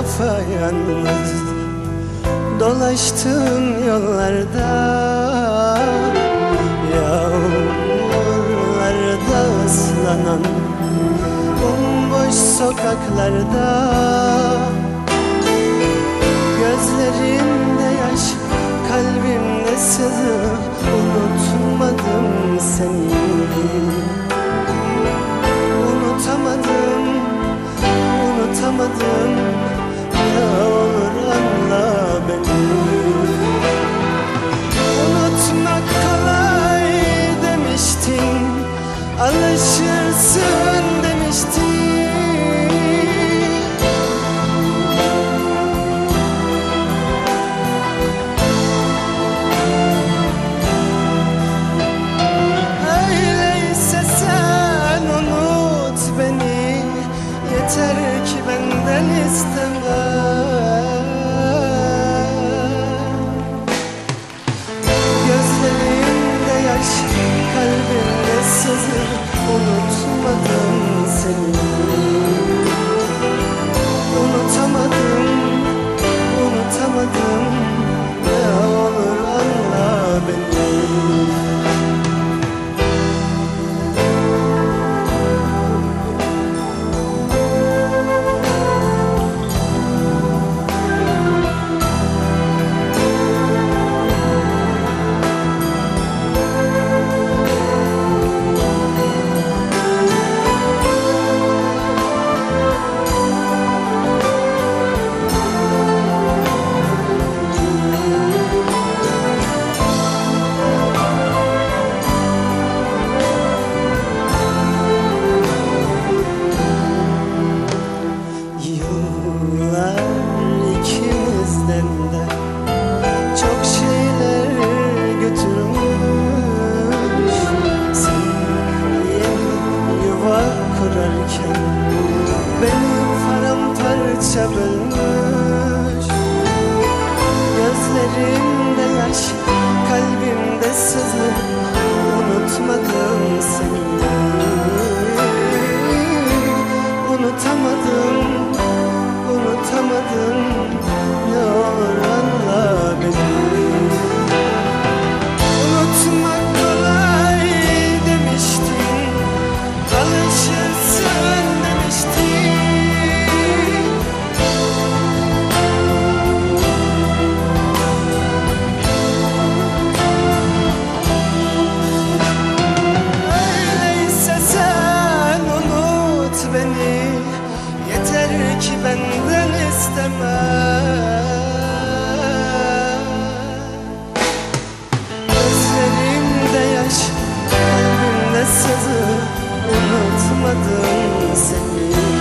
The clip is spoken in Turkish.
yapayalnız dolaştığım yollarda, yağmurlarda ıslanan bomboş sokaklarda, gözlerimde yaş, kalbimde sızı, unutmadım seni. Unutamadım, unutamadım, ne olur anla beni. Unutmak kolay demiştin, alışırsın demiştin. Öyleyse sen unut beni, yeter ki benden isteme. Gözlerimde yaş, kalbimde sızı, unutmadım seni. Unutamadım, unutamadım, ne olur anla beni. Çok şeyler götürmüş, sen yeni yuva kurarken beni paramparça bölmüş. Gözlerimde yaş, kalbimde sızı, unutmadım seni. Unutamadım, unutamadım, ne olur anla beni. Unutmak kolay demiştin, alışırsın demiştin. Öyleyse sen unut beni, yeter ki benden isteme. Gözlerimde yaş, kalbimde sızı, unutmadım seni.